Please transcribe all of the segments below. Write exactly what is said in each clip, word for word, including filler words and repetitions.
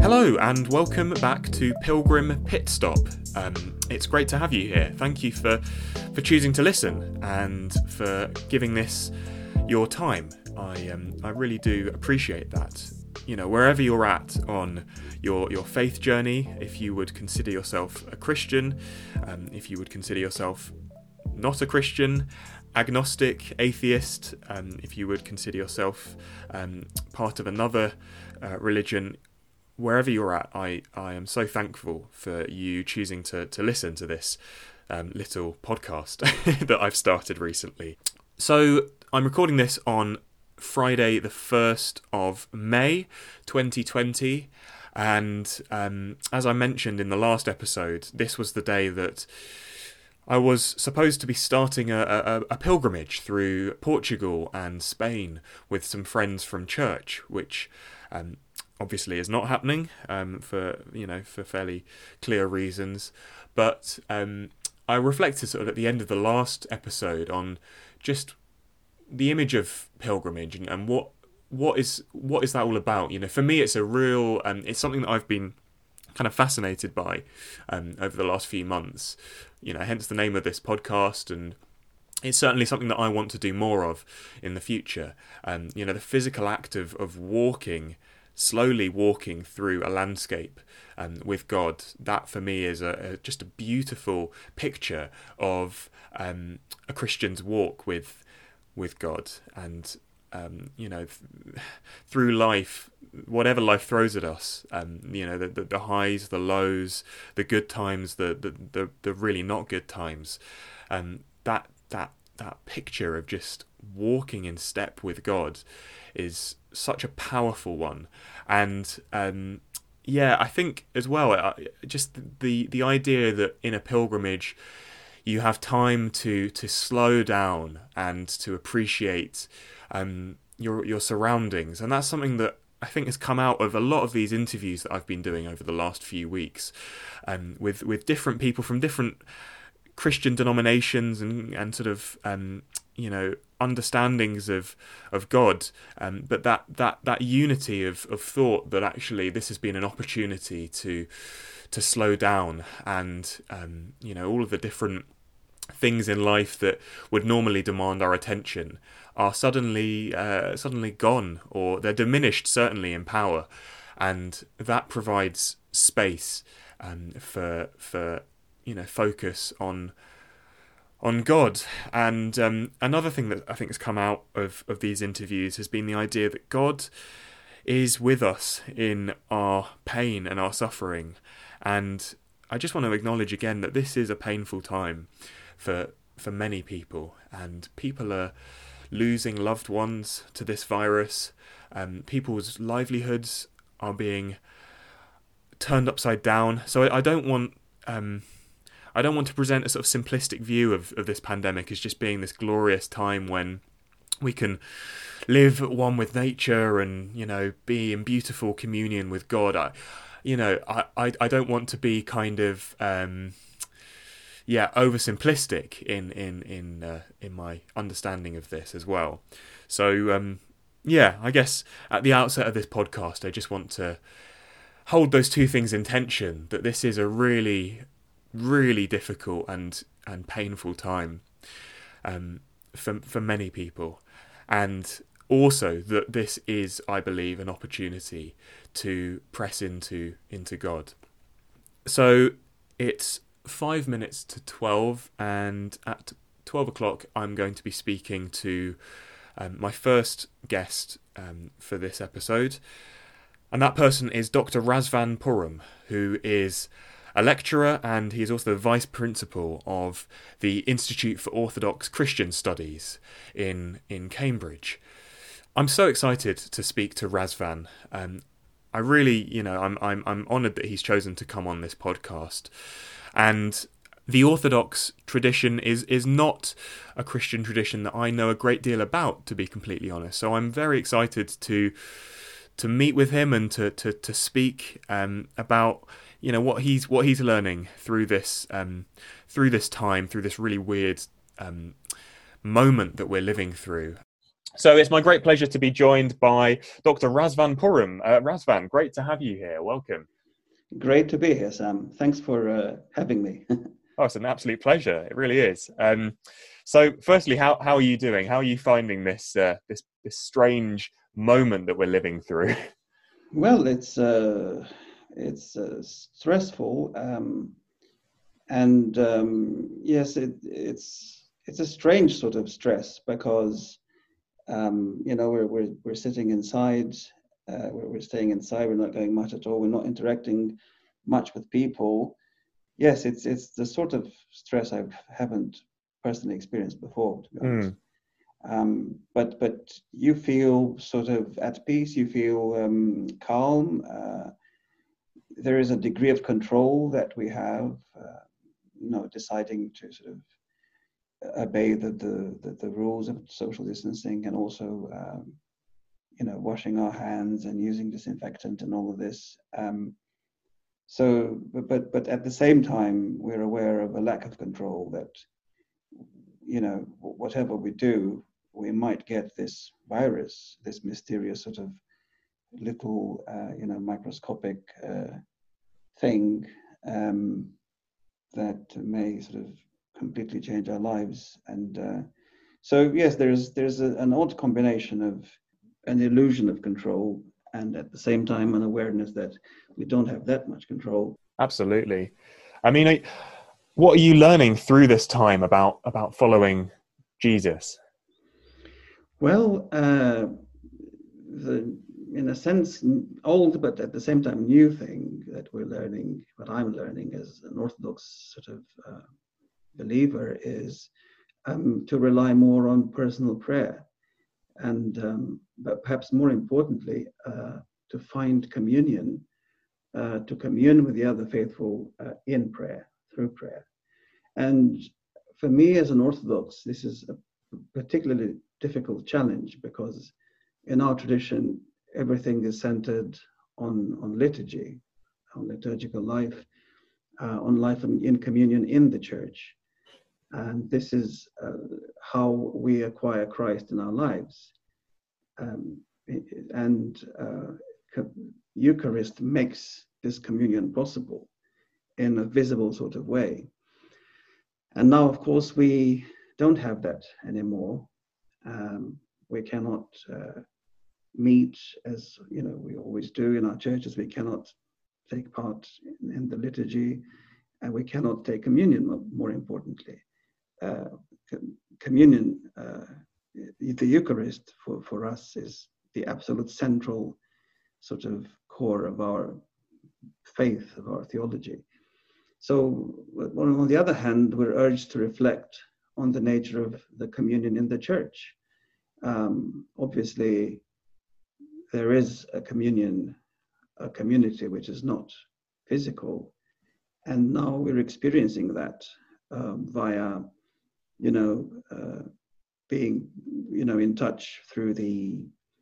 Hello and welcome back to Pilgrim Pit Stop. Um, it's great to have you here. Thank you for, for choosing to listen and for giving this your time. I um, I really do appreciate that. You know, wherever you're at on your your faith journey, if you would consider yourself a Christian, um, if you would consider yourself not a Christian, agnostic, atheist, um, if you would consider yourself um, part of another uh, religion, wherever you're at, I, I am so thankful for you choosing to, to listen to this um, little podcast that I've started recently. So I'm recording this on Friday the first of May twenty twenty, and um, as I mentioned in the last episode, this was the day that I was supposed to be starting a, a, a pilgrimage through Portugal and Spain with some friends from church, which um, obviously is not happening um, for you know for fairly clear reasons. But um, I reflected sort of at the end of the last episode on just the image of pilgrimage and, and what what is what is that all about? You know, for me, it's a real um, it's something that I've been kind of fascinated by um, over the last few months. You know, hence the name of this podcast, and it's certainly something that I want to do more of in the future. Um, you know, the physical act of of walking, slowly walking through a landscape um, with God, that for me is a, a just a beautiful picture of um, a Christian's walk with with God. And um, you know, th- through life, whatever life throws at us, um, you know, the, the, the highs, the lows, the good times, the the, the, the really not good times, um, that that that picture of just walking in step with God is such a powerful one. And um, yeah, I think as well, uh, just the the idea that in a pilgrimage you have time to to slow down and to appreciate um, your your surroundings, and that's something that I think has come out of a lot of these interviews that I've been doing over the last few weeks, um, with with different people from different Christian denominations and and sort of um, you know understandings of of God, um, but that that that unity of of thought, that actually this has been an opportunity to to slow down, and um, you know all of the different things in life that would normally demand our attention are suddenly uh, suddenly gone, or they're diminished, certainly in power, and that provides space um, for for you know focus on on God. And um, another thing that I think has come out of, of these interviews has been the idea that God is with us in our pain and our suffering. And I just want to acknowledge again that this is a painful time for for many people, and people are losing loved ones to this virus. Um, people's livelihoods are being turned upside down. So I, I don't want um, I don't want to present a sort of simplistic view of, of this pandemic as just being this glorious time when we can live at one with nature and, you know, be in beautiful communion with God. I, you know, I, I, I don't want to be kind of, um, yeah, oversimplistic in in in uh, in my understanding of this as well. So, um, yeah, I guess at the outset of this podcast, I just want to hold those two things in tension, that this is a really, really difficult and, and painful time um, for for many people, and also that this is, I believe, an opportunity to press into into God. So it's five minutes to twelve, and at twelve o'clock I'm going to be speaking to um, my first guest um, for this episode, and that person is Doctor Razvan Purum, who is a lecturer, and he is also the vice principal of the Institute for Orthodox Christian Studies in in Cambridge. I'm so excited to speak to Razvan. Um, I really, you know, I'm I'm I'm honoured that he's chosen to come on this podcast. And the Orthodox tradition is is not a Christian tradition that I know a great deal about, to be completely honest. So I'm very excited to to meet with him and to to to speak um, about you know what he's what he's learning through this um, through this time, through this really weird um, moment that we're living through. So it's my great pleasure to be joined by Doctor Razvan Purum. Uh, Razvan, great to have you here. Welcome. Great to be here, Sam. Thanks for uh, having me. Oh, it's an absolute pleasure. It really is. Um, so, firstly, how how are you doing? How are you finding this uh, this this strange moment that we're living through? Well, it's uh, it's uh, stressful, um, and um, yes, it, it's it's a strange sort of stress because um, you know we're we're we're sitting inside, uh, we're, we're staying inside. We're not going much at all. We're not interacting much with people. Yes, it's it's the sort of stress I haven't personally experienced before, to be honest. Mm, Um, but but you feel sort of at peace. You feel um, calm. Uh, there is a degree of control that we have. Uh, you know, deciding to sort of obey the the, the, the rules of social distancing, and also um, you know washing our hands and using disinfectant and all of this. Um, so, but, but but at the same time, we're aware of a lack of control. That you know whatever we do, we might get this virus, this mysterious sort of little, uh, you know, microscopic uh, thing um, that may sort of completely change our lives. And uh, so, yes, there's there's a, an odd combination of an illusion of control and at the same time an awareness that we don't have that much control. absolutely. I mean, I, what are you learning through this time about about following Jesus? Well, uh, the in a sense old but at the same time new thing that we're learning, what I'm learning as an Orthodox sort of uh, believer, is um, to rely more on personal prayer, and um, but perhaps more importantly, uh, to find communion, uh, to commune with the other faithful uh, in prayer, through prayer. And for me as an Orthodox, this is a particularly difficult challenge because in our tradition, everything is centered on, on liturgy, on liturgical life, uh, on life in, in communion in the church. And this is uh, how we acquire Christ in our lives. Um, and uh, Eucharist makes this communion possible in a visible sort of way. And now, of course, we don't have that anymore. Um, we cannot uh, meet as you know we always do in our churches. We cannot take part in, in the liturgy, and we cannot take communion. More importantly, uh, communion, uh, the Eucharist for, for us is the absolute central sort of core of our faith, of our theology. So, on the other hand, we're urged to reflect on the nature of the communion in the church. Um, obviously, there is a communion, a community which is not physical, and now we're experiencing that um, via, you know, uh, being, you know, in touch through the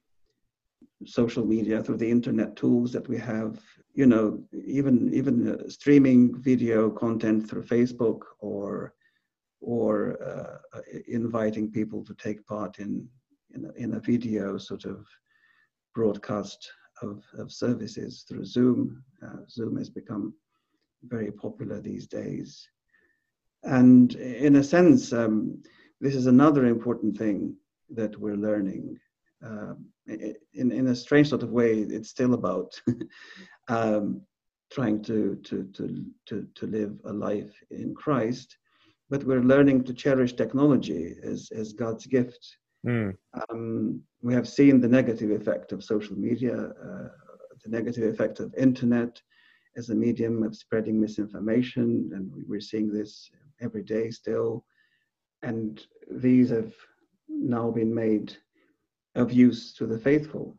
social media, through the internet tools that we have, you know, even even uh, streaming video content through Facebook, or or uh, inviting people to take part in in a, in a video sort of broadcast of, of services through Zoom. Uh, Zoom has become very popular these days. And in a sense, um, this is another important thing that we're learning. Uh, in, in a strange sort of way, it's still about um, trying to, to, to, to, to live a life in Christ, but we're learning to cherish technology as, as God's gift. Mm. Um, we have seen the negative effect of social media, uh, the negative effect of internet as a medium of spreading misinformation, and we're seeing this every day still. And these have now been made of use to the faithful.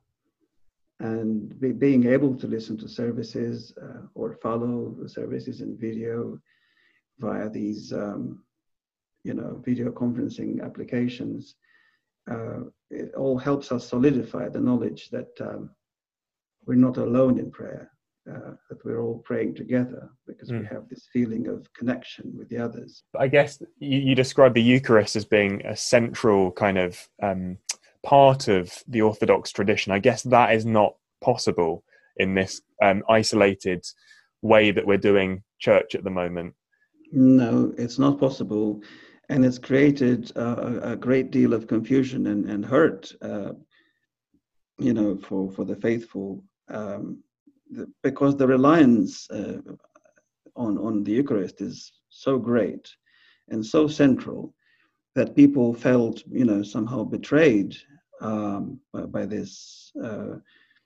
And be, being able to listen to services uh, or follow the services in video via these, um, you know, video conferencing applications, uh, it all helps us solidify the knowledge that um, we're not alone in prayer, uh, that we're all praying together because mm. we have this feeling of connection with the others. I guess you, you describe the Eucharist as being a central kind of um, part of the Orthodox tradition. I guess that is not possible in this um, isolated way that we're doing church at the moment. No, it's not possible. And it's created uh, a great deal of confusion and, and hurt, uh, you know, for, for the faithful, um, the, because the reliance uh, on, on the Eucharist is so great and so central that people felt, you know, somehow betrayed um, by, by this. Uh,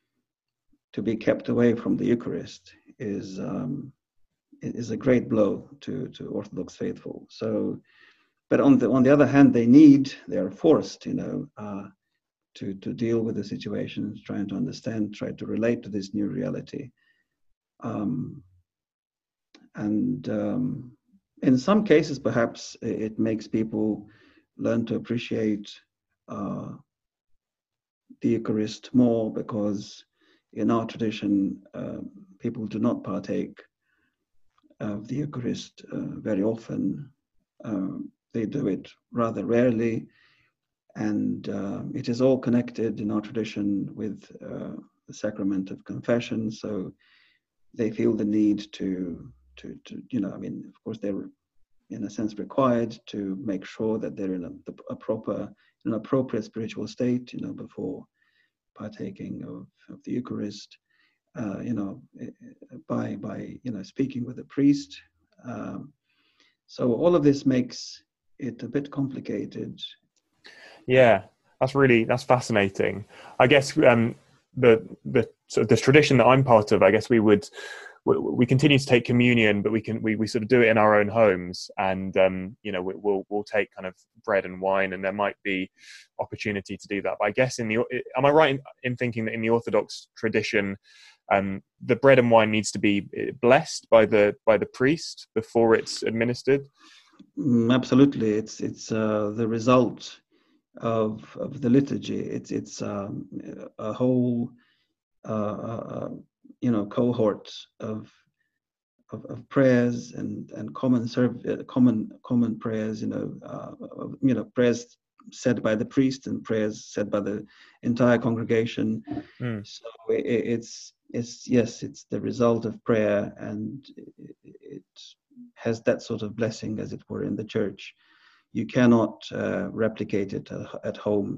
to be kept away from the Eucharist is um, is a great blow to, to Orthodox faithful. So, but on the on the other hand, they need, they are forced, you know, uh, to to deal with the situation, trying to understand, try to relate to this new reality, um, and um, in some cases, perhaps it makes people learn to appreciate uh, the Eucharist more, because in our tradition, uh, people do not partake of the Eucharist uh, very often. Um, they do it rather rarely, and uh, it is all connected in our tradition with uh, the sacrament of confession. So they feel the need to, to, to, you know, I mean, of course, they're in a sense required to make sure that they're in a, a proper, an appropriate spiritual state, you know, before partaking of, of the Eucharist. Uh, you know, by by you know speaking with a priest. Um, so all of this makes it a bit complicated. Yeah, that's really that's fascinating. I guess um, the the sort of the tradition that I'm part of, I guess we would we, we continue to take communion, but we can we, we sort of do it in our own homes, and um, you know we, we'll we'll take kind of bread and wine, and there might be opportunity to do that. But I guess in the am I right in, in thinking that in the Orthodox tradition, Um, the bread and wine needs to be blessed by the by the priest before it's administered? Mm, absolutely, it's it's uh, the result of of the liturgy. It's it's um, a whole uh, uh, you know cohort of of, of prayers and and common serve uh, common common prayers. You know, uh, you know prayers said by the priest and prayers said by the entire congregation. Mm. So it, it's it's yes, it's the result of prayer, and it, it has that sort of blessing, as it were, in the church. You cannot uh, replicate it uh, at home.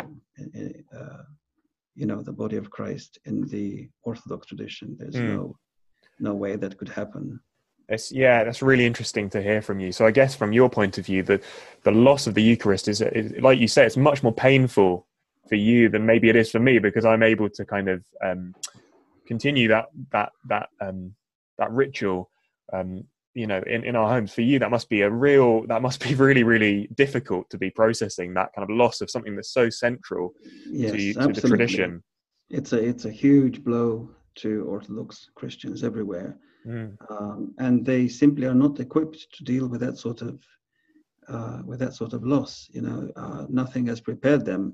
Uh, you know, the body of Christ in the Orthodox tradition. There's Mm. no no way that could happen. It's, yeah, that's really interesting to hear from you. So I guess from your point of view, the the loss of the Eucharist is, is, like you say, it's much more painful for you than maybe it is for me, because I'm able to kind of um, continue that that that um, that ritual, um, you know, in, in our homes. For you, that must be a real, that must be really, really difficult to be processing that kind of loss of something that's so central Yes, to to absolutely. the tradition. It's a it's a huge blow to Orthodox Christians everywhere. Mm. Um, and they simply are not equipped to deal with that sort of uh, with that sort of loss. You know, uh, nothing has prepared them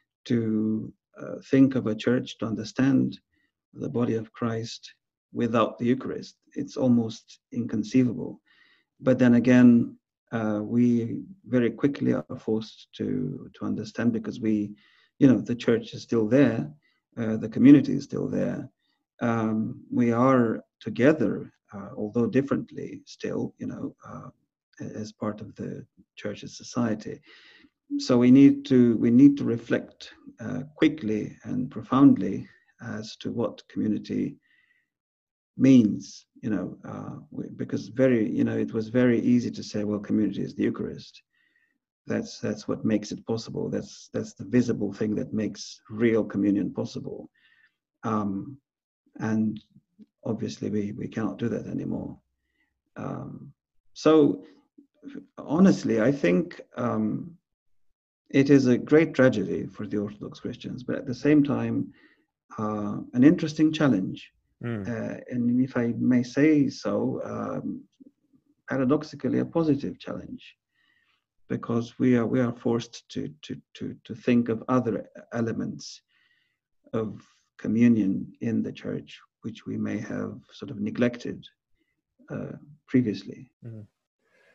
to uh, think of a church, to understand the body of Christ without the Eucharist. It's almost inconceivable. But then again, uh, we very quickly are forced to to understand, because we, you know, the church is still there, uh, the community is still there. Um, we are together, uh, although differently, still, you know, uh, as part of the church's society. So we need to we need to reflect uh, quickly and profoundly as to what community means, you know, uh, we, because very, you know, it was very easy to say, well, community is the Eucharist. That's that's what makes it possible. That's that's the visible thing that makes real communion possible. Um, and obviously, we we cannot do that anymore. Um, so, honestly, I think um, it is a great tragedy for the Orthodox Christians, but at the same time, uh, an interesting challenge. Mm. Uh, and if I may say so, um, paradoxically, a positive challenge, because we are we are forced to to to to think of other elements of communion in the church, which we may have sort of neglected uh, previously. Mm.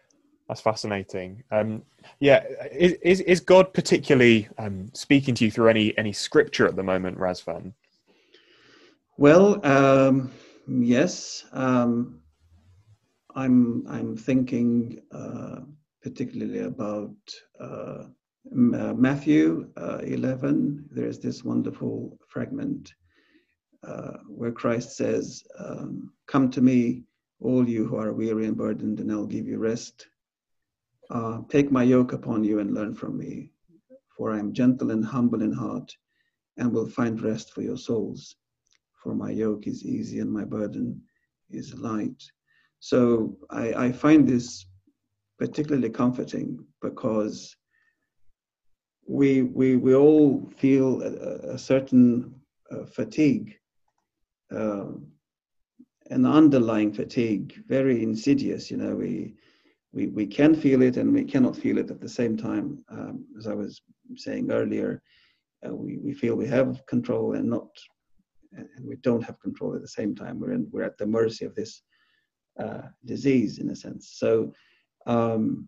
That's fascinating. Um, yeah, is, is is God particularly um, speaking to you through any any scripture at the moment, Razvan? Well, um, yes, um, I'm I'm thinking uh, particularly about uh, M- uh, Matthew uh, eleven. There's this wonderful fragment uh, where Christ says, um, "Come to me, all you who are weary and burdened, and I'll give you rest. Uh, take my yoke upon you and learn from me, for I am gentle and humble in heart, and will find rest for your souls. For my yoke is easy and my burden is light." So I, I find this particularly comforting because we we we all feel a, a certain uh, fatigue, uh, an underlying fatigue, very insidious. You know, we we we can feel it and we cannot feel it at the same time. Um, as I was saying earlier, uh, we we feel we have control and not, and we don't have control at the same time. We're in, we're at the mercy of this uh, disease in a sense. So. Um,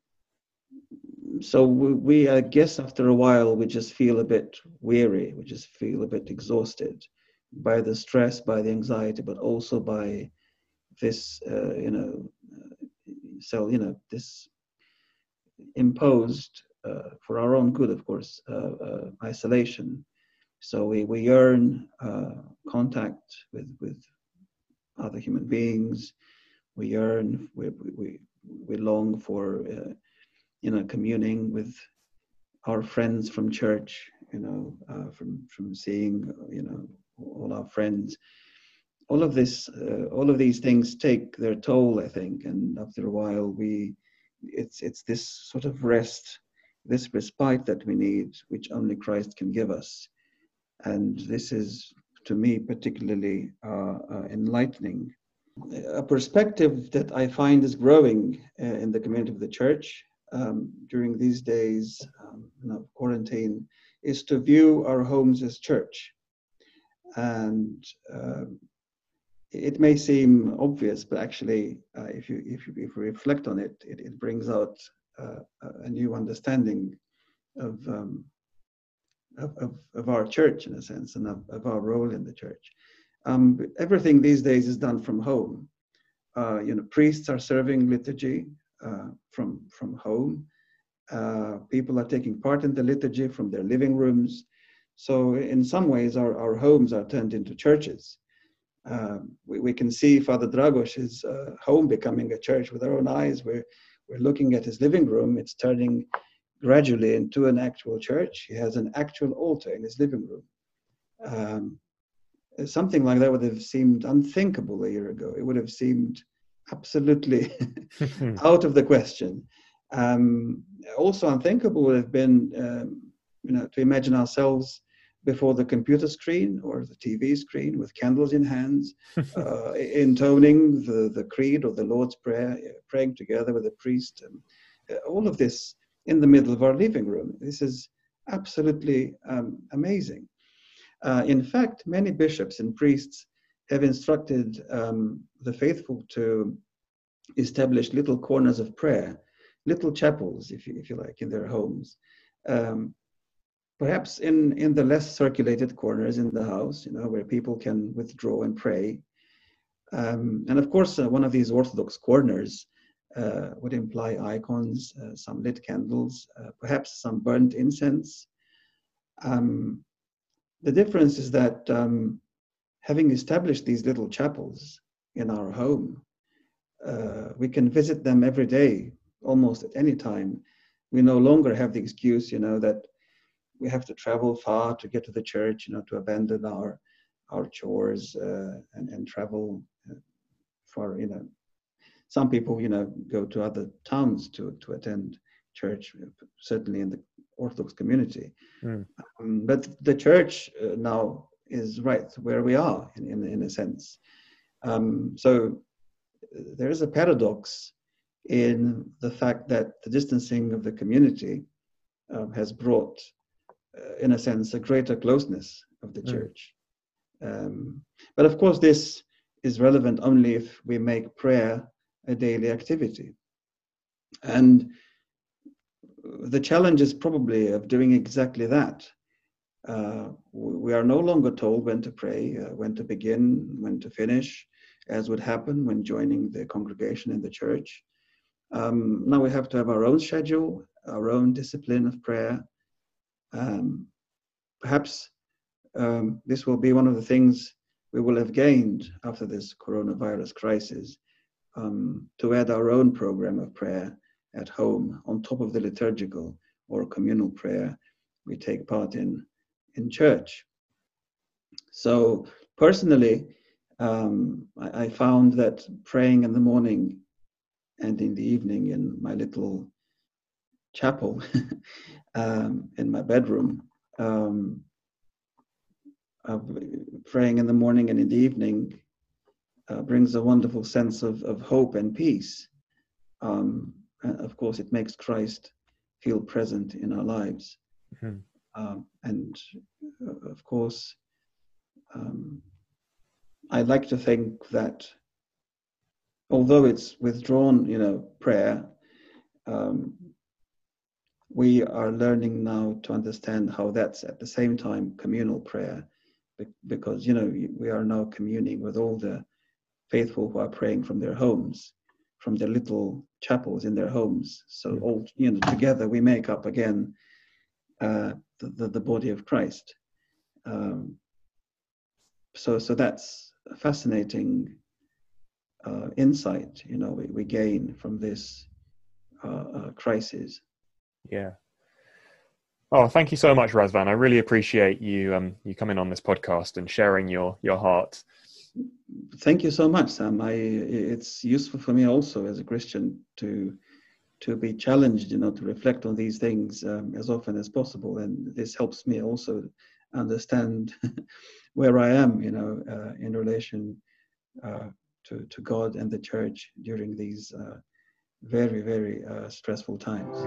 so we, we, I guess after a while, we just feel a bit weary. We just feel a bit exhausted by the stress, by the anxiety, but also by this, uh, you know, uh, so, you know, this imposed, uh, for our own good, of course, uh, uh, isolation. So we, we yearn uh, contact with, with other human beings. We yearn, we, we, we long for, uh, you know, communing with our friends from church, you know, uh, from from seeing, you know, all our friends. All of this, uh, all of these things take their toll, I think, and after a while, we, it's it's this sort of rest, this respite that we need, which only Christ can give us, and this is, to me, particularly uh, uh, enlightening. A perspective that I find is growing uh, in the community of the church um, during these days um, of quarantine is to view our homes as church. And uh, it may seem obvious, but actually, uh, if you if you if you reflect on it, it, it brings out uh, a new understanding of, um, of, of of our church in a sense, and of, of our role in the church. Um, everything these days is done from home. Uh, you know, priests are serving liturgy uh, from from home. Uh, people are taking part in the liturgy from their living rooms. So in some ways, our, our homes are turned into churches. Um, we, we can see Father Dragoș's uh, home becoming a church with our own eyes. We're, we're looking at his living room. It's turning gradually into an actual church. He has an actual altar in his living room. Um, Something like that would have seemed unthinkable a year ago. It would have seemed absolutely out of the question. Um, also unthinkable would have been, um, you know, to imagine ourselves before the computer screen or the T V screen with candles in hands, uh, intoning the, the creed or the Lord's Prayer, praying together with a priest. And uh, all of this in the middle of our living room. This is absolutely um, amazing. Uh, in fact, many bishops and priests have instructed um, the faithful to establish little corners of prayer, little chapels, if you, if you like, in their homes. Um, perhaps in, in the less circulated corners in the house, you know, where people can withdraw and pray. Um, and of course, uh, one of these Orthodox corners uh, would imply icons, uh, some lit candles, uh, perhaps some burnt incense. Um, The difference is that um, having established these little chapels in our home, uh, we can visit them every day, almost at any time. We no longer have the excuse, you know, that we have to travel far to get to the church, you know, to abandon our our chores uh, and, and travel uh, for, you know, some people, you know, go to other towns to, to attend church, certainly in the Orthodox community. Mm. Um, but the church uh, now is right where we are, in, in, in a sense. Um, so there is a paradox in the fact that the distancing of the community uh, has brought, uh, in a sense, a greater closeness of the mm. church. Um, but of course, this is relevant only if we make prayer a daily activity. And the challenge is probably of doing exactly that. Uh, we are no longer told when to pray, uh, when to begin, when to finish, as would happen when joining the congregation in the church. Um, now we have to have our own schedule, our own discipline of prayer. Um, perhaps um, this will be one of the things we will have gained after this coronavirus crisis, um, to add our own program of prayer at home on top of the liturgical or communal prayer we take part in in church. So personally, um, I, I found that praying in the morning and in the evening in my little chapel um, in my bedroom, um, uh, praying in the morning and in the evening uh, brings a wonderful sense of, of hope and peace. Um, and of course, it makes Christ feel present in our lives. Mm-hmm. Um, and uh, of course, um, I like to think that although it's withdrawn, you know, prayer, um, we are learning now to understand how that's at the same time communal prayer, because, you know, we are now communing with all the faithful who are praying from their homes, from their little chapels in their homes. So all, you know, together we make up again uh, the, the, the body of Christ. Um, so, so that's a fascinating uh, insight, you know, we, we gain from this uh, uh, crisis. Yeah. Oh, thank you so much, Razvan. I really appreciate you um, you coming on this podcast and sharing your your heart. Thank you so much, Sam. I it's useful for me also as a Christian to to be challenged, you know, to reflect on these things um, as often as possible, and this helps me also understand where I am, you know, uh, in relation uh, to to God and the Church during these uh, very very uh, stressful times.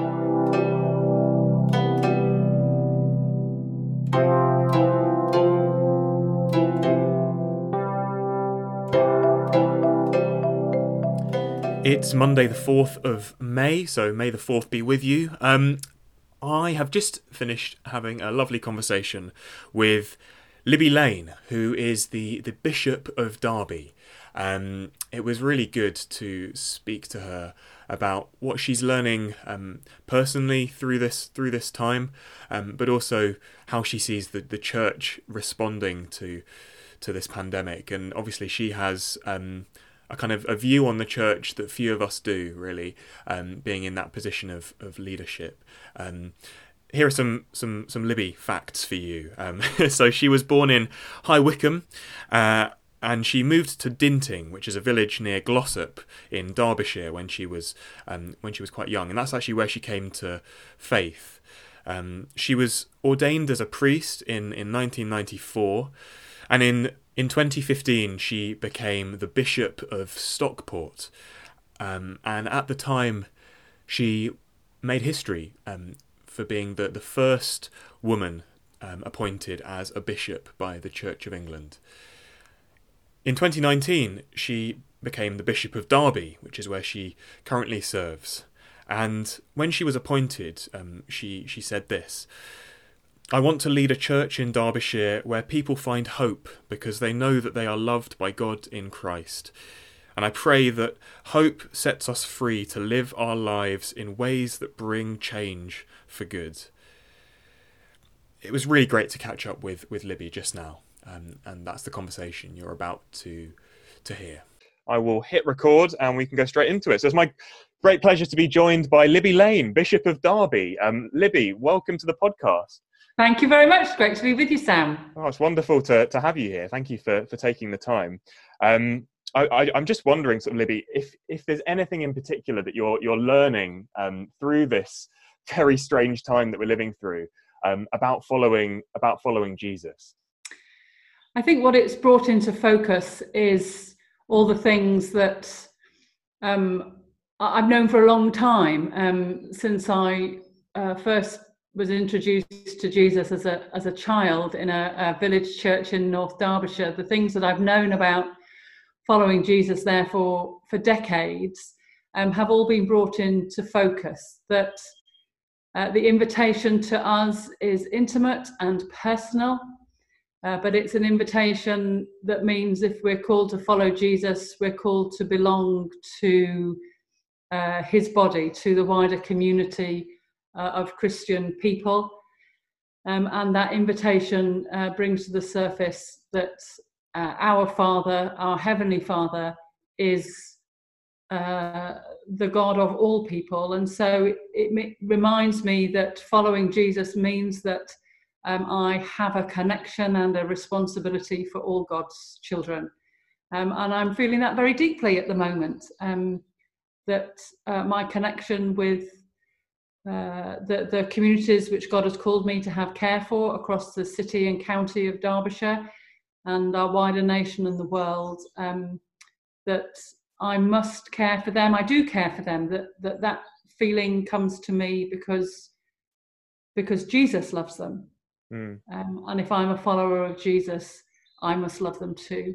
It's Monday the fourth of May, so may the fourth be with you. Um, I have just finished having a lovely conversation with Libby Lane, who is the, the Bishop of Derby. Um, it was really good to speak to her about what she's learning um, personally through this through this time, um, but also how she sees the, the church responding to to this pandemic. And obviously she has um, a kind of a view on the church that few of us do, really, um, being in that position of, of leadership. Um, here are some, some, some Libby facts for you. Um, so she was born in High Wycombe, uh, and she moved to Dinting, which is a village near Glossop in Derbyshire, when she was um, when she was quite young, and that's actually where she came to faith. Um, she was ordained as a priest in, in nineteen ninety-four, and in In twenty fifteen, she became the Bishop of Stockport, um, and at the time, she made history um, for being the, the first woman um, appointed as a bishop by the Church of England. In twenty nineteen, she became the Bishop of Derby, which is where she currently serves. And when she was appointed, um, she, she said this: "I want to lead a church in Derbyshire where people find hope because they know that they are loved by God in Christ. And I pray that hope sets us free to live our lives in ways that bring change for good." It was really great to catch up with, with Libby just now, um, and that's the conversation you're about to to hear. I will hit record and we can go straight into it. So it's my great pleasure to be joined by Libby Lane, Bishop of Derby. Um, Libby, welcome to the podcast. Thank you very much. It's great to be with you, Sam. Oh, it's wonderful to, to have you here. Thank you for, for taking the time. Um, I, I, I'm just wondering, sort of, Libby, if if there's anything in particular that you're you're learning um, through this very strange time that we're living through um, about following about following Jesus. I think what it's brought into focus is all the things that um, I've known for a long time, um, since I uh, first was introduced to Jesus as a as a child in a, a village church in North Derbyshire. The things that I've known about following Jesus there for, for decades, um, have all been brought into focus. That uh, the invitation to us is intimate and personal, uh, but it's an invitation that means if we're called to follow Jesus, we're called to belong to uh, his body, to the wider community uh, of Christian people. Um, and that invitation uh, brings to the surface that uh, our Father, our Heavenly Father, is uh, the God of all people. And so it, it reminds me that following Jesus means that um, I have a connection and a responsibility for all God's children. Um, and I'm feeling that very deeply at the moment, um, that uh, my connection with Uh, the, the communities which God has called me to have care for across the city and county of Derbyshire and our wider nation and the world, um, that I must care for them. I do care for them, that that, that feeling comes to me because, because Jesus loves them. Mm. Um, and if I'm a follower of Jesus, I must love them too.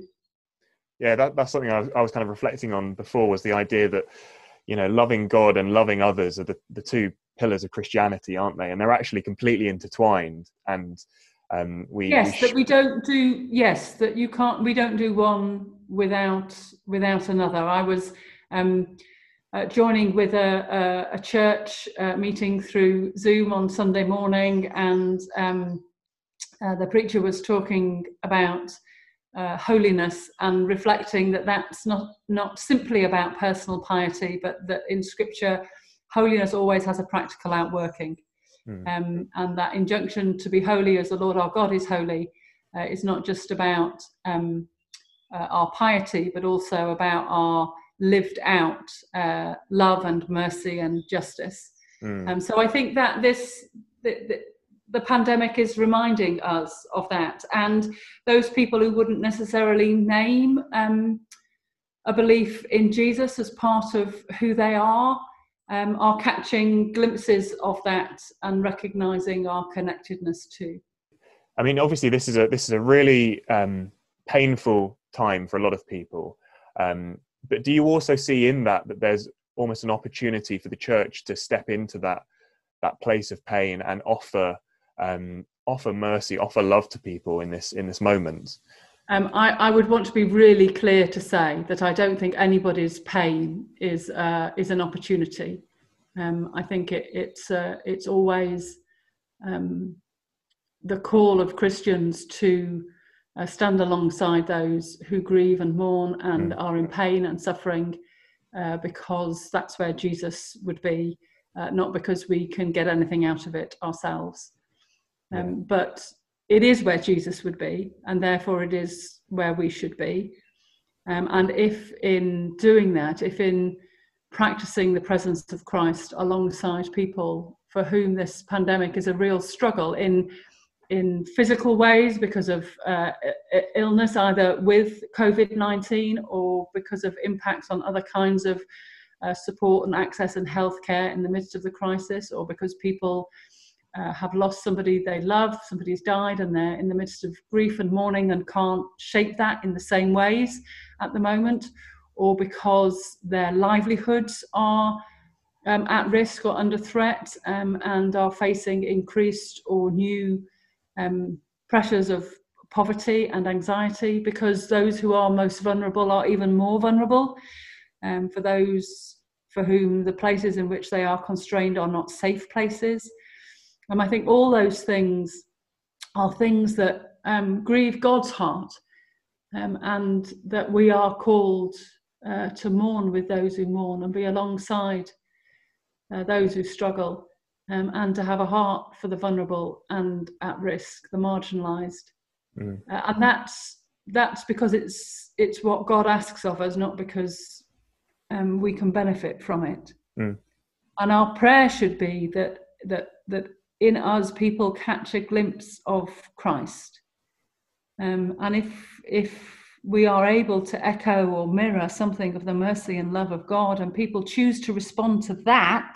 Yeah, that, that's something I was, I was kind of reflecting on before, was the idea that, you know, loving God and loving others are the, the two pillars of Christianity, aren't they? And they're actually completely intertwined. And um, we yes, we sh- that we don't do yes, that you can't. We don't do one without without another. I was um, uh, joining with a, a, a church uh, meeting through Zoom on Sunday morning, and um, uh, the preacher was talking about uh, holiness and reflecting that that's not not simply about personal piety, but that in Scripture, holiness always has a practical outworking. Mm. Um, and that injunction to be holy as the Lord our God is holy uh, is not just about um, uh, our piety, but also about our lived out uh, love and mercy and justice. Mm. Um, so I think that this the, the, the pandemic is reminding us of that. And those people who wouldn't necessarily name um, a belief in Jesus as part of who they are, Um, are catching glimpses of that and recognising our connectedness too. I mean, obviously, this is a this is a really um, painful time for a lot of people. Um, but do you also see in that that there's almost an opportunity for the church to step into that that place of pain and offer um, offer mercy, offer love to people in this in this moment? Um, I, I would want to be really clear to say that I don't think anybody's pain is uh, is an opportunity. Um, I think it, it's uh, it's always um, the call of Christians to uh, stand alongside those who grieve and mourn and mm. are in pain and suffering, uh, because that's where Jesus would be, uh, not because we can get anything out of it ourselves. Um, yeah. But it is where Jesus would be, and therefore it is where we should be. Um, and if in doing that, if in practicing the presence of Christ alongside people for whom this pandemic is a real struggle in in physical ways because of uh, illness, either with COVID nineteen or because of impacts on other kinds of uh, support and access and healthcare in the midst of the crisis, or because people uh, have lost somebody they love, somebody's died, and they're in the midst of grief and mourning and can't shape that in the same ways at the moment, or because their livelihoods are um, at risk or under threat um, and are facing increased or new um, pressures of poverty and anxiety, because those who are most vulnerable are even more vulnerable. Um, for those for whom the places in which they are constrained are not safe places. And I think all those things are things that um, grieve God's heart, um, and that we are called uh, to mourn with those who mourn and be alongside uh, those who struggle, um, and to have a heart for the vulnerable and at risk, the marginalised. Mm. Uh, and that's that's because it's it's what God asks of us, not because um, we can benefit from it. Mm. And our prayer should be that that that in us people catch a glimpse of Christ. Um, and if if we are able to echo or mirror something of the mercy and love of God, and people choose to respond to that,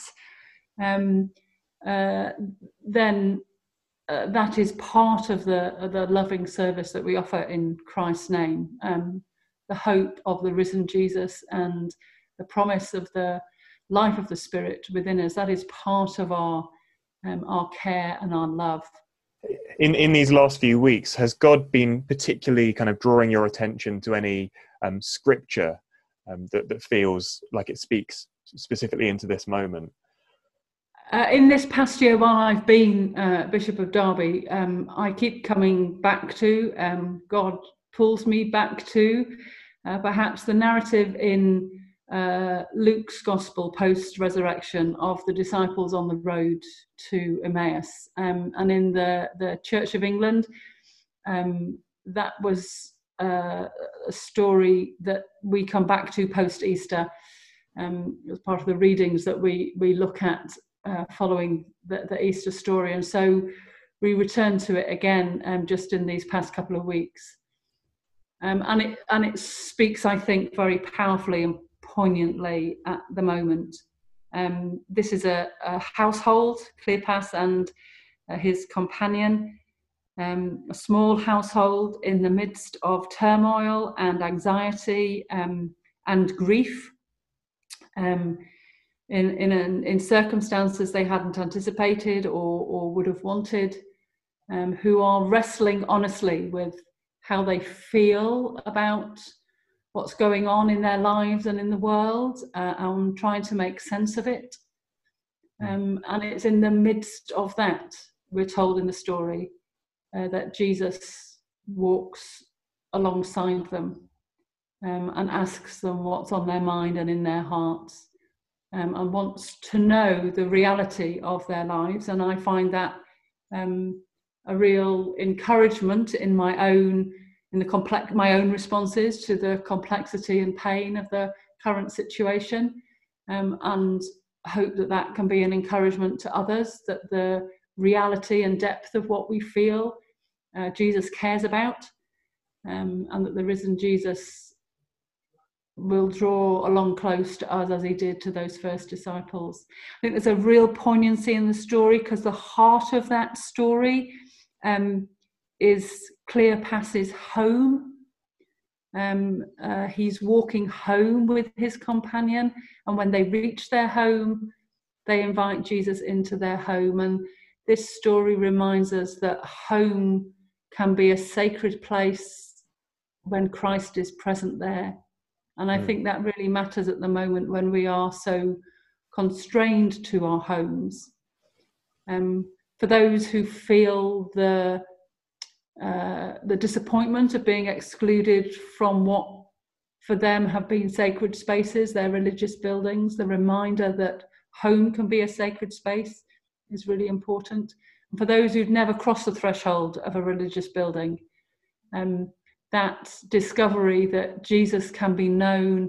um, uh, then uh, that is part of the of the loving service that we offer in Christ's name. Um, the hope of the risen Jesus and the promise of the life of the Spirit within us. That is part of our um, our care and our love. In in these last few weeks, has God been particularly kind of drawing your attention to any um, scripture um, that, that feels like it speaks specifically into this moment? Uh, in this past year, while I've been uh, Bishop of Derby, um, I keep coming back to, um, God pulls me back to, uh, perhaps the narrative in uh, Luke's Gospel post-resurrection of the disciples on the road to Emmaus. Um, and in the, the Church of England, um, that was uh, a story that we come back to post-Easter um, as part of the readings that we, we look at Uh, following the, the Easter story, and so we return to it again um, just in these past couple of weeks, um, and it and it speaks, I think, very powerfully and poignantly at the moment. Um, this is a, a household, Cleopas and uh, his companion, um, a small household in the midst of turmoil and anxiety um, and grief. Um, in in, an, in circumstances they hadn't anticipated or, or would have wanted, um, who are wrestling honestly with how they feel about what's going on in their lives and in the world, uh, and trying to make sense of it. Um, and it's in the midst of that, we're told in the story, uh, that Jesus walks alongside them um, and asks them what's on their mind and in their hearts. Um, and wants to know the reality of their lives. And I find that um, a real encouragement in my own, in the complex, my own responses to the complexity and pain of the current situation, um, and hope that that can be an encouragement to others, that the reality and depth of what we feel uh, Jesus cares about, um, and that the risen Jesus will draw along close to us as he did to those first disciples. I think there's a real poignancy in the story because the heart of that story um, is Cleopas's home. Um, uh, he's walking home with his companion, and when they reach their home, they invite Jesus into their home. And this story reminds us that home can be a sacred place when Christ is present there. And I mm. think that really matters at the moment when we are so constrained to our homes. Um, for those who feel the uh, the disappointment of being excluded from what for them have been sacred spaces, their religious buildings, the reminder that home can be a sacred space is really important. And for those who've never crossed the threshold of a religious building, um, that discovery that Jesus can be known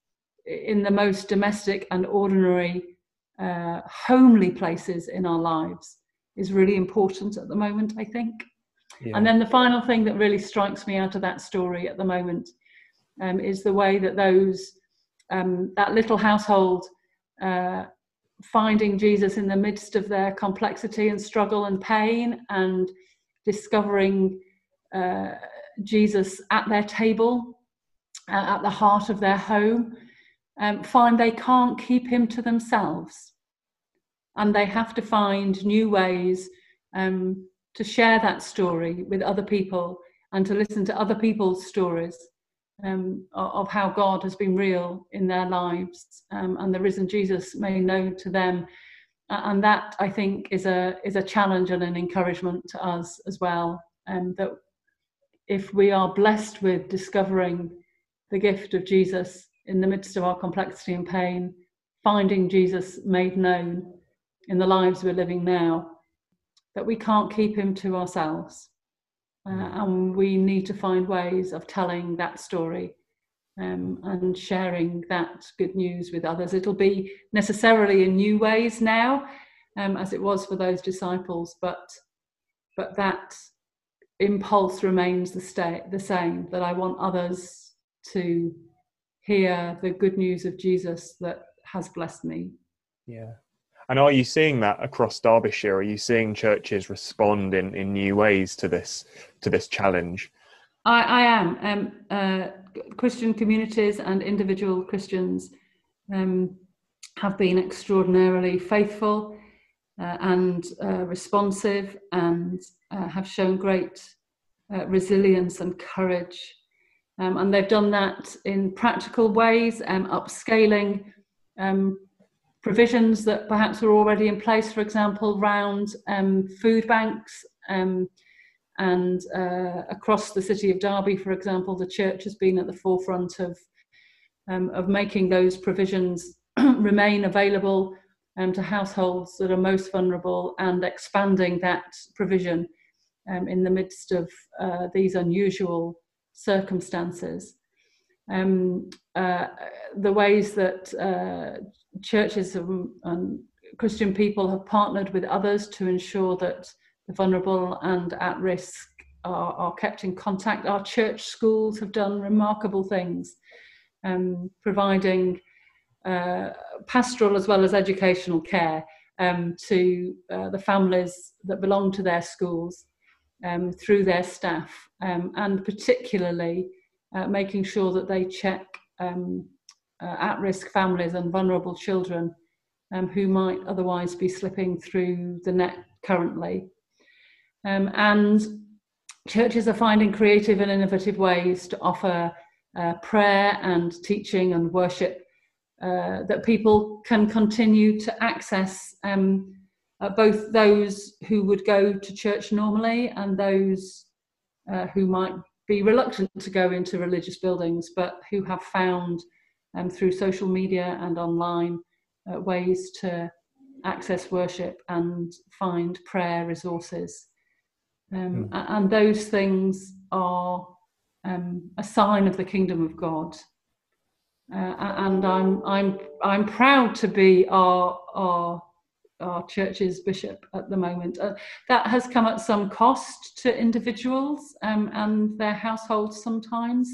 in the most domestic and ordinary, uh, homely places in our lives is really important at the moment, I think. Yeah. And then the final thing that really strikes me out of that story at the moment um, is the way that those, um, that little household uh, finding Jesus in the midst of their complexity and struggle and pain, and discovering uh, Jesus at their table, uh, at the heart of their home, um, find they can't keep him to themselves. And they have to find new ways um, to share that story with other people and to listen to other people's stories um, of how God has been real in their lives, um, and the risen Jesus made known to them. And that, I think, is a is a challenge and an encouragement to us as well, um, that if we are blessed with discovering the gift of Jesus in the midst of our complexity and pain, finding Jesus made known in the lives we're living now, that we can't keep him to ourselves. Uh, and we need to find ways of telling that story um, and sharing that good news with others. It'll be necessarily in new ways now, um, as it was for those disciples, but but that impulse remains the, sta- the same, that I want others to hear the good news of Jesus that has blessed me. Yeah. And are you seeing that across Derbyshire? Are you seeing churches respond in, in new ways to this to this challenge? I, I am. Um, uh, Christian communities and individual Christians um, have been extraordinarily faithful uh, and uh, responsive, and uh, have shown great uh, resilience and courage. Um, and they've done that in practical ways, um, upscaling um, provisions that perhaps were already in place, for example, around um, food banks. Um, and uh, across the city of Derby, for example, the church has been at the forefront of, um, of making those provisions remain available um, to households that are most vulnerable, and expanding that provision um, in the midst of uh, these unusual circumstances. Um, uh, the ways that uh, churches and, and Christian people have partnered with others to ensure that the vulnerable and at risk are, are kept in contact. Our church schools have done remarkable things, um, providing uh, pastoral as well as educational care um, to uh, the families that belong to their schools um, through their staff, um, and particularly uh, making sure that they check um, uh, at-risk families and vulnerable children um, who might otherwise be slipping through the net currently. Um, and churches are finding creative and innovative ways to offer uh, prayer and teaching and worship uh, that people can continue to access, um, uh, both those who would go to church normally and those uh, who might be reluctant to go into religious buildings, but who have found um, through social media and online uh, ways to access worship and find prayer resources. Um, mm. And those things are um, a sign of the kingdom of God. Uh, and I'm I'm I'm proud to be our our our church's bishop at the moment. Uh, that has come at some cost to individuals um, and their households sometimes.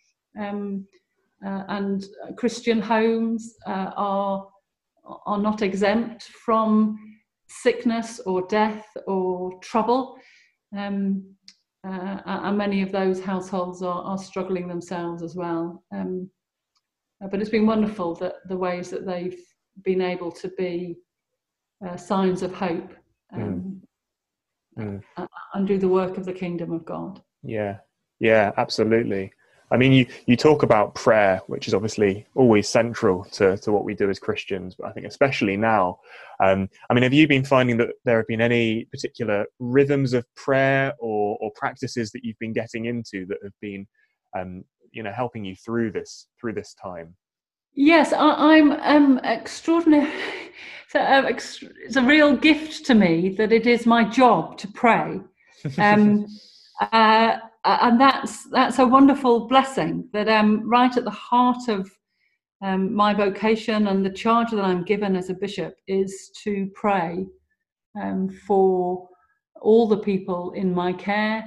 Um, uh, and Christian homes uh, are are not exempt from sickness or death or trouble. Um, uh, and many of those households are, are struggling themselves as well. Um, but it's been wonderful that the ways that they've been able to be uh, signs of hope um, mm. Mm. and do the work of the kingdom of God. Yeah, yeah, absolutely. I mean, you, you talk about prayer, which is obviously always central to, to what we do as Christians, but I think especially now. Um, I mean, have you been finding that there have been any particular rhythms of prayer or, or practices that you've been getting into that have been, um, you know, helping you through this through this time? Yes, I, I'm um, extraordinary. So, uh, ex- it's a real gift to me that it is my job to pray. Um, uh, and that's that's a wonderful blessing that um, right at the heart of um, my vocation and the charge that I'm given as a bishop is to pray um, for all the people in my care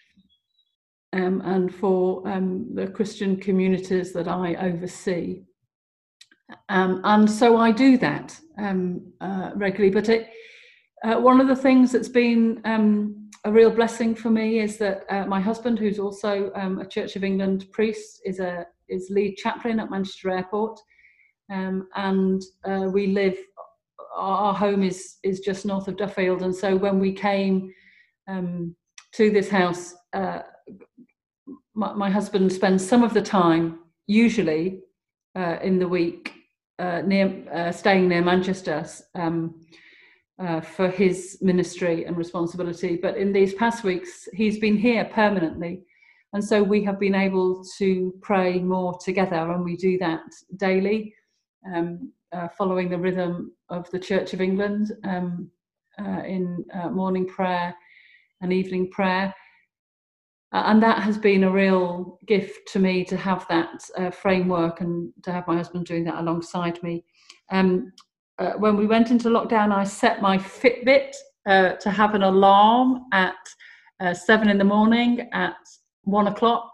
um, and for um, the Christian communities that I oversee. Um, and so I do that um, uh, regularly. But it, uh, one of the things that's been um, a real blessing for me is that uh, my husband, who's also um, a Church of England priest, is a is lead chaplain at Manchester Airport, um, and uh, we live. Our home is is just north of Duffield, and so when we came um, to this house, uh, my, my husband spends some of the time, usually uh, in the week, uh, near uh, staying near Manchester. Um, Uh, for his ministry and responsibility, but in these past weeks he's been here permanently, and so we have been able to pray more together, and we do that daily, um, uh, following the rhythm of the Church of England um, uh, in uh, morning prayer and evening prayer, uh, and that has been a real gift to me to have that uh, framework and to have my husband doing that alongside me. Um, Uh, when we went into lockdown, I set my Fitbit uh, to have an alarm at uh, seven in the morning, at one o'clock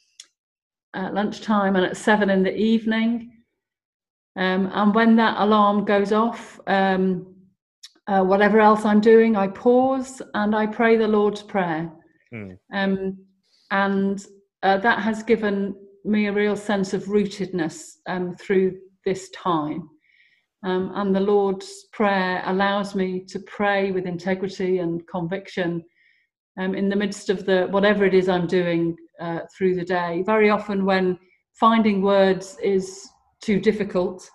at lunchtime, and at seven in the evening. Um, and when that alarm goes off, um, uh, whatever else I'm doing, I pause and I pray the Lord's Prayer. Mm. Um, and uh, that has given me a real sense of rootedness um, through this time. Um, and the Lord's Prayer allows me to pray with integrity and conviction um, in the midst of the whatever it is I'm doing uh, through the day. Very often when finding words is too difficult,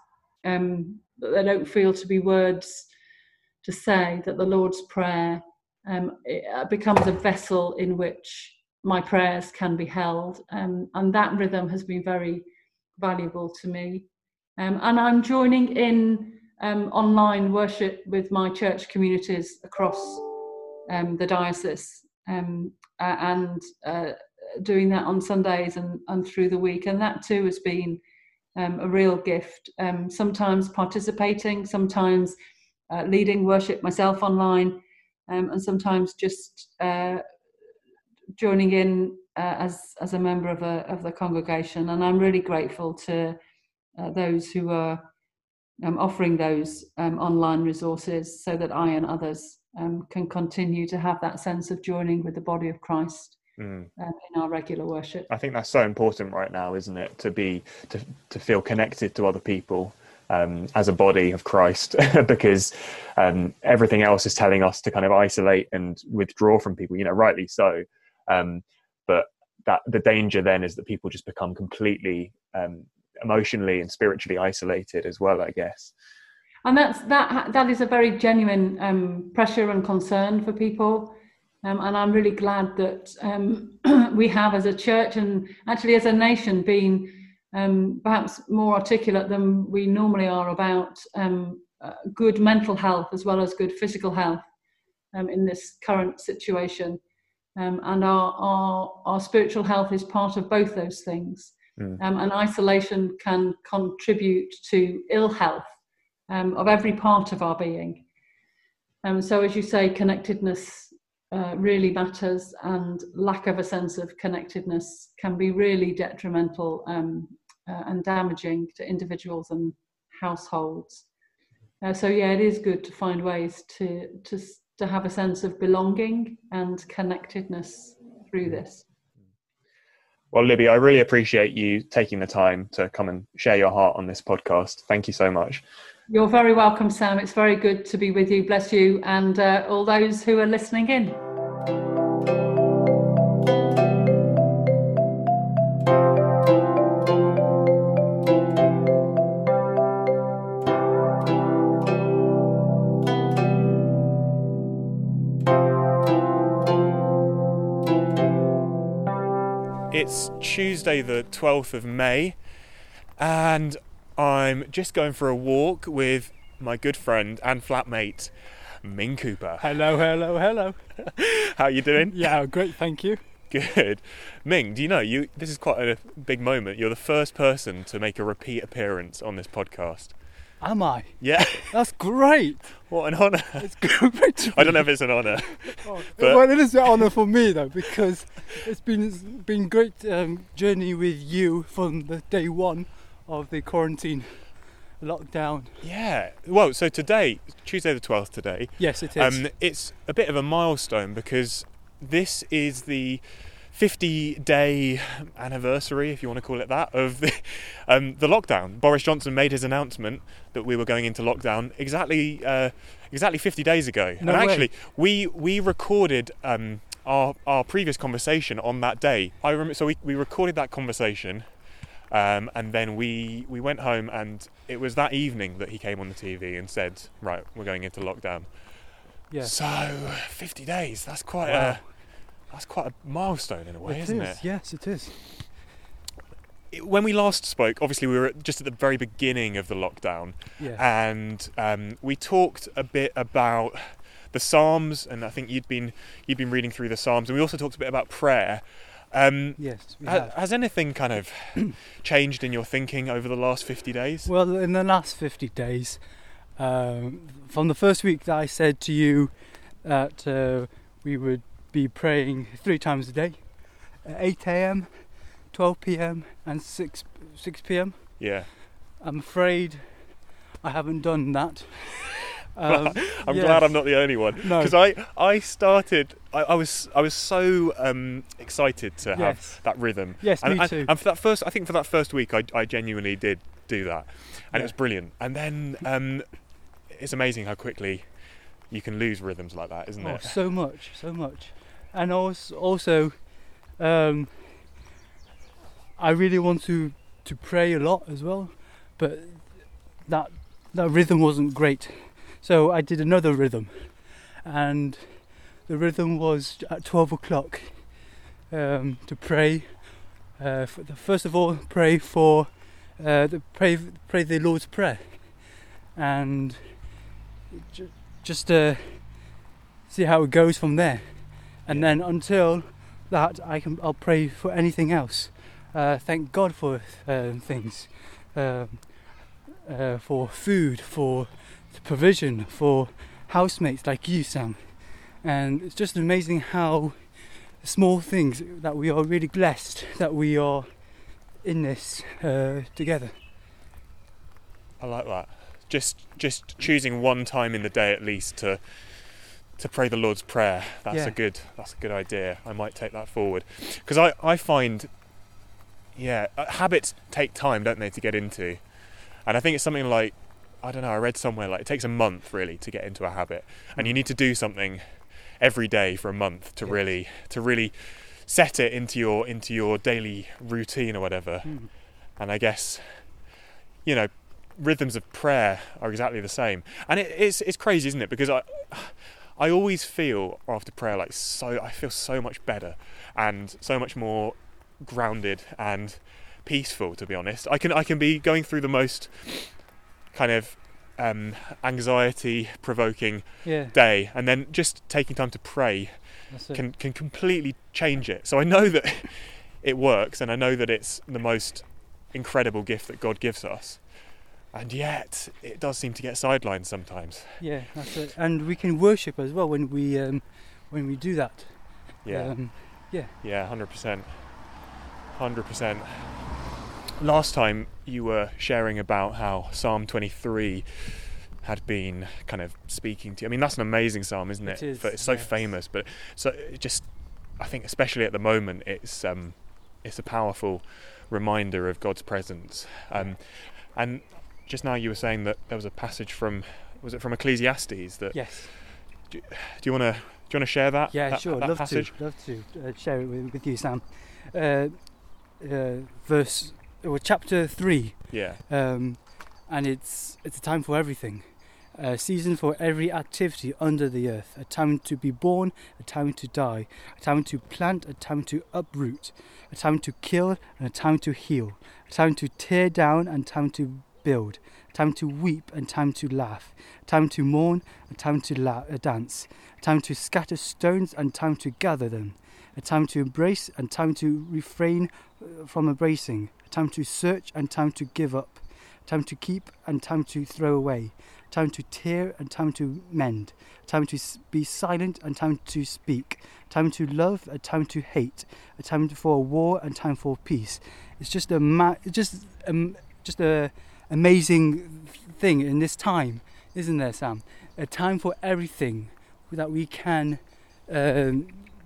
um, that they don't feel to be words to say, that the Lord's Prayer um, it becomes a vessel in which my prayers can be held. Um, and that rhythm has been very valuable to me. Um, and I'm joining in um, online worship with my church communities across um, the diocese um, uh, and uh, doing that on Sundays and, and through the week. And that too has been um, a real gift. Um, sometimes participating, sometimes uh, leading worship myself online, um, and sometimes just uh, joining in uh, as as a member of a of the congregation. And I'm really grateful to uh, those who are um, offering those um, online resources so that I and others um, can continue to have that sense of joining with the body of Christ mm. um, in our regular worship. I think that's so important right now, isn't it? To be to to feel connected to other people um, as a body of Christ, because um, everything else is telling us to kind of isolate and withdraw from people. You know, rightly so. Um, but that the danger then is that people just become completely um, emotionally and spiritually isolated as well, I guess. And that's that that is a very genuine um, pressure and concern for people. Um, and I'm really glad that um, we have as a church and actually as a nation been um, perhaps more articulate than we normally are about um, uh, good mental health as well as good physical health um, in this current situation. Um, and our, our our spiritual health is part of both those things. Mm. Um, and isolation can contribute to ill health um, of every part of our being. Um, so as you say, connectedness uh, really matters, and lack of a sense of connectedness can be really detrimental um, uh, and damaging to individuals and households. Uh, so yeah, it is good to find ways to to to have a sense of belonging and connectedness through this. Well, Libby, I really appreciate you taking the time to come and share your heart on this podcast. Thank you so much. You're very welcome, Sam. It's very good to be with you. Bless you and uh, all those who are listening in. It's Tuesday the twelfth of May and I'm just going for a walk with my good friend and flatmate Ming Cooper. Hello, hello, hello. How are you doing? Yeah, great, thank you. Good. Ming, do you know, you? this is quite a big moment. You're the first person to make a repeat appearance on this podcast. Am I? Yeah. That's great. What an honour. It's great to I don't know if it's an honour. Oh, well, it is an honour for me though, because it's been been great um, journey with you from the day one of the quarantine lockdown. Yeah. Well, so today, Tuesday the twelfth today. Yes, it is. Um, it's a bit of a milestone because this is the fifty-day anniversary, if you want to call it that, of the, um, the lockdown. Boris Johnson made his announcement that we were going into lockdown exactly uh, exactly fifty days ago. No and way. actually, we we recorded um, our our previous conversation on that day. I remember, so we, we recorded that conversation, um, and then we we went home, and it was that evening that he came on the T V and said, "Right, we're going into lockdown." Yeah. So fifty days. That's quite wow. a That's quite a milestone in a way, it isn't is. it? Yes, it is. When we last spoke, obviously we were just at the very beginning of the lockdown, Yes. and um, we talked a bit about the Psalms, and I think you'd been you'd been reading through the Psalms, and we also talked a bit about prayer. Um, yes, we ha- have. Has anything kind of changed in your thinking over the last fifty days? Well, in the last fifty days, um, from the first week that I said to you that uh, we would be praying three times a day, at eight a.m, twelve p.m, and six p.m. Yeah. I'm afraid I haven't done that. Um, I'm yes. glad I'm not the only one, No. because I I started I, I was I was so um, excited to have Yes. that rhythm. Yes, and, me and, too. and for that first, I think for that first week, I I genuinely did do that, and Yeah. it was brilliant. And then um, it's amazing how quickly you can lose rhythms like that, isn't Oh, it? so much, so much. And also, also um, I really want to, to pray a lot as well, but that that rhythm wasn't great. So I did another rhythm, and the rhythm was at twelve o'clock um, to pray. Uh, for the, first of all, pray for uh, the pray pray the Lord's Prayer, and ju- just uh, see how it goes from there. And Yeah. then until that, I can I'll pray for anything else. Uh, thank God for uh, things, um, uh, for food, for provision, for housemates like you, Sam. And it's just amazing how small things that we are really blessed that we are in this uh, together. I like that. Just just choosing one time in the day at least to to pray the Lord's Prayer. That's Yeah. a good that's a good idea. I might take that forward, because I I find yeah uh, habits take time, don't they, to get into, and I think it's something like, I don't know, I read somewhere like it takes a month really to get into a habit, and you need to do something every day for a month to Yes. really to really set it into your into your daily routine or whatever. Mm. And I guess, you know, rhythms of prayer are exactly the same. And it, it's it's crazy, isn't it? Because I I always feel after prayer like so I feel so much better and so much more grounded and peaceful, to be honest. I can I can be going through the most kind of um, anxiety provoking Yeah, day, and then just taking time to pray that's it. can can completely change it. So I know that it works, and I know that it's the most incredible gift that God gives us, and yet it does seem to get sidelined sometimes. Yeah, that's it. And we can worship as well when we um, when we do that. Yeah, Um, yeah, one hundred percent, one hundred percent. Last time you were sharing about how Psalm twenty-three had been kind of speaking to you. I mean, that's an amazing psalm, isn't it? It is, But it's so yes. famous, but so it just, I think, especially at the moment, it's um, it's a powerful reminder of God's presence. Um, and just now you were saying that there was a passage from, was it from Ecclesiastes? That Yes. do you want to do you want to share that? Yeah, that, sure. That love passage? to. Love to uh, share it with, with you, Sam. Uh, uh, verse, or chapter three. Yeah. Um, and it's it's a time for everything, a season for every activity under the earth, a time to be born, a time to die, a time to plant, a time to uproot, a time to kill and a time to heal, a time to tear down and time to build, a time to weep and time to laugh, a time to mourn, a time to la- uh, dance, a time to scatter stones and time to gather them, a time to embrace and time to refrain uh, from embracing, a time to search and time to give up, time to keep and time to throw away, time to tear and time to mend, time to be silent and time to speak, time to love and time to hate, a time for war and time for peace. It's just a ma- just um, just a amazing thing in this time, isn't there, Sam? A time for everything that we can um,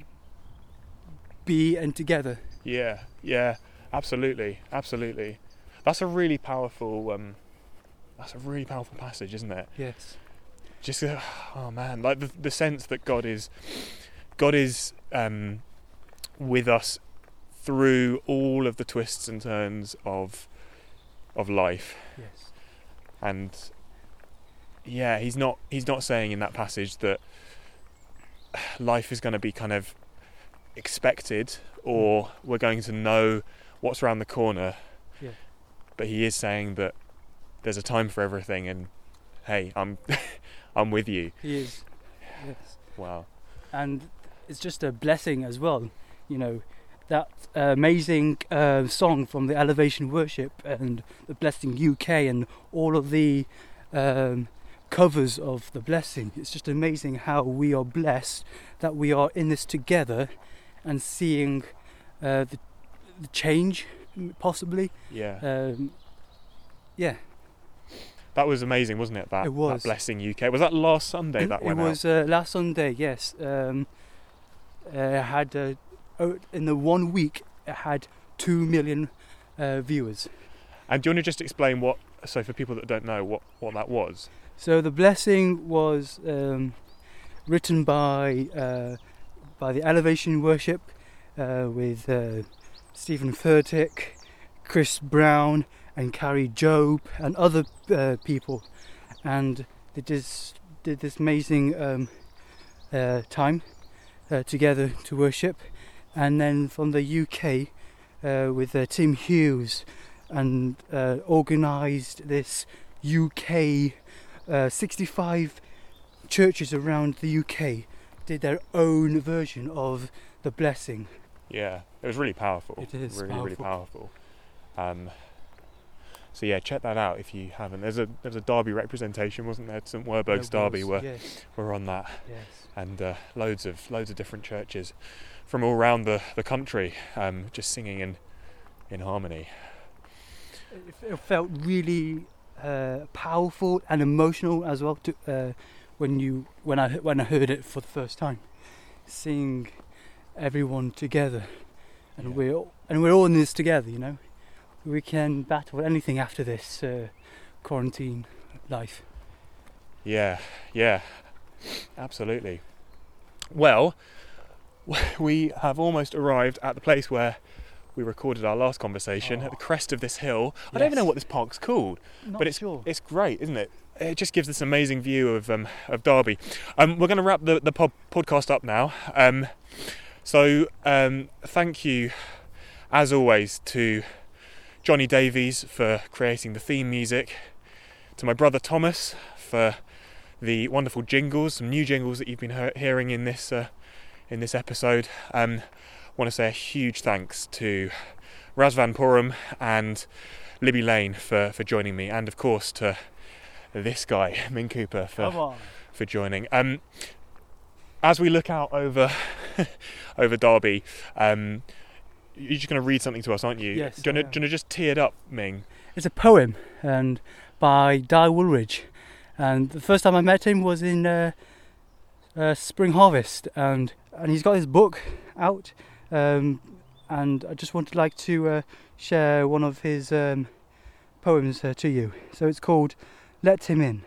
be and together. Yeah, yeah, absolutely, absolutely. That's a really powerful. Um, that's a really powerful passage, isn't it? Yes. Just, uh, oh man, like the the sense that God is, God is um, with us through all of the twists and turns of of life, Yes. and yeah, he's not he's not saying in that passage that life is going to be kind of expected or we're going to know what's around the corner. Yeah. But he is saying that there's a time for everything, and hey, I'm I'm with you. He is. Yes. Wow. And it's just a blessing as well, you know, that uh, amazing uh, song from the Elevation Worship and the Blessing U K and all of the um, covers of the blessing. It's just amazing how we are blessed that we are in this together and seeing uh, the, the change, possibly. Yeah. Um, yeah. That was amazing, wasn't it? That, It was. that Blessing U K. Was that last Sunday that it went was uh, last Sunday, yes. Um, uh, had uh, oh, in the one week it had two million uh, viewers. And do you want to just explain what, so for people that don't know, what, what that was? So the blessing was um, written by uh, by the Elevation Worship uh, with uh, Stephen Furtick, Chris Brown and Carrie Job and other uh, people, and they just did this amazing um, uh, time uh, together to worship. And then from the U K uh, with uh, Tim Hughes and uh, organised this U K uh, sixty-five churches around the U K did their own version of the blessing. Yeah, it was really powerful. It is really, powerful. really powerful. Um, so yeah, check that out if you haven't. There's a there's a Derby representation, wasn't there? St Werburgh's There Derby, was, were yes, were on that, yes. and uh, loads of loads of different churches from all around the the country, um, just singing in in harmony. It, it felt really uh, powerful and emotional as well. To, uh, when you when I when I heard it for the first time, seeing everyone together, and Yeah. we're and we're all in this together. You know, we can battle anything after this uh, quarantine life. Yeah, yeah, absolutely. Well, we have almost arrived at the place where we recorded our last conversation, Oh. at the crest of this hill. I don't even know Yes. what this park's called, Not but it's sure. it's great, isn't it? It just gives this amazing view of um, of Derby. Um, we're going to wrap the, the pod- podcast up now. Um, so um, thank you, as always, to Johnny Davies for creating the theme music, to my brother Thomas for the wonderful jingles, some new jingles that you've been he- hearing in this uh, in this episode. Um, want to say a huge thanks to Raz Van Porum and Libby Lane for, for joining me, and of course to this guy, Min Cooper, Come for on. for joining. Um, as we look out over over Derby, um, you're just going to read something to us, aren't you? Yes, Do you I want to just tee it up, Ming? It's a poem, and by Di Woolridge. And the first time I met him was in uh, uh, Spring Harvest, and and he's got his book out. Um, and I just wanted like to uh, share one of his um, poems uh, to you. So it's called "Let Him In."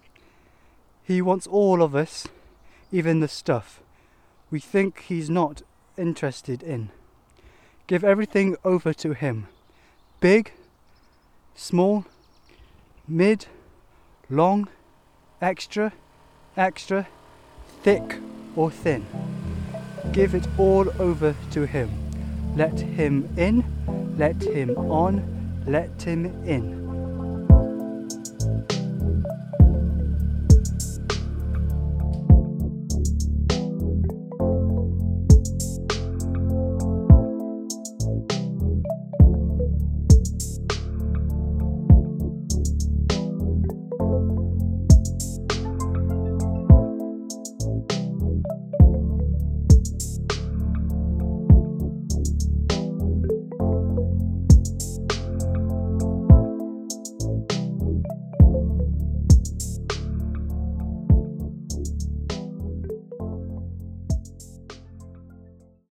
He wants all of us, even the stuff we think he's not interested in. Give everything over to him, big, small, mid, long, extra, extra, thick or thin. Give it all over to him. Let him in, let him on, let him in.